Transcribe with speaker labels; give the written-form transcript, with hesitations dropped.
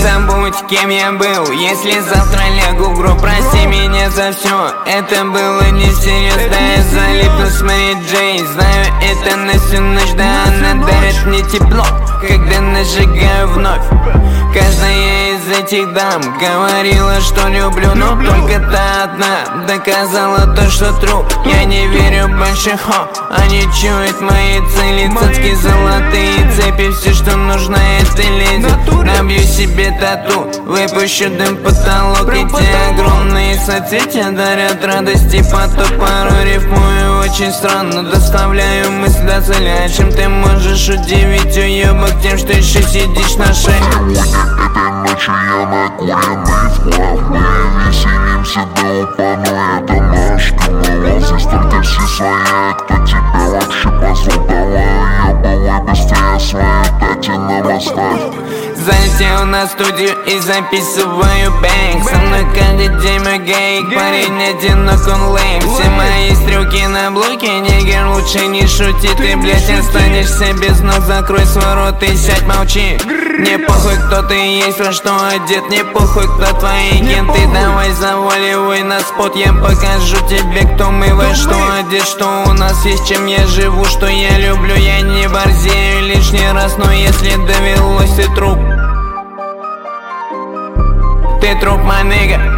Speaker 1: забудь, кем я был. Если завтра лягу в гроб, прости меня за все. Это было не всерьез, да я залипну смотреть Джей. Знаю, это на всю ночь, да она дарит мне тепло, когда нажигаю вновь. Каждая из этих дам говорила, что люблю, но только та одна доказала то, что тру. Я не верю больше, они чуют мои цели. Цацки, золотые цепи, все, что нужно этой леди. Набью себе тату, выпущу дым в потолок. Эти огромные соцветия дарят радость и поток. Порой рифмую очень странно, доставляю мысль до цели. О чем ты можешь удивить уебок тем, что еще сидишь на шее?
Speaker 2: Этой ночью я накуренный вплав. Мы веселимся до упаду, это наш карнавал. Здесь только все свои, кто тебя вообще позвал. Давай ебалой быстрее свою Татьяну оставь.
Speaker 1: Залетел на студию и записываю бэнг. Со мной каждый день мой гейк, парень одинок, он лейм. Все мои стрелки на блоке, нигер, лучше не шути. Ты, блять, останешься без ног, закрой свой рот и сядь, молчи. Мне похуй, кто ты есть, во что одет, мне похуй, кто твои агенты. Давай заваливай на спот, я покажу тебе, кто мы, во что одет, что у нас есть, чем я живу, что я люблю. Я не борзею лишний раз, но если довелось, ты труп. Ты труп, my nigga.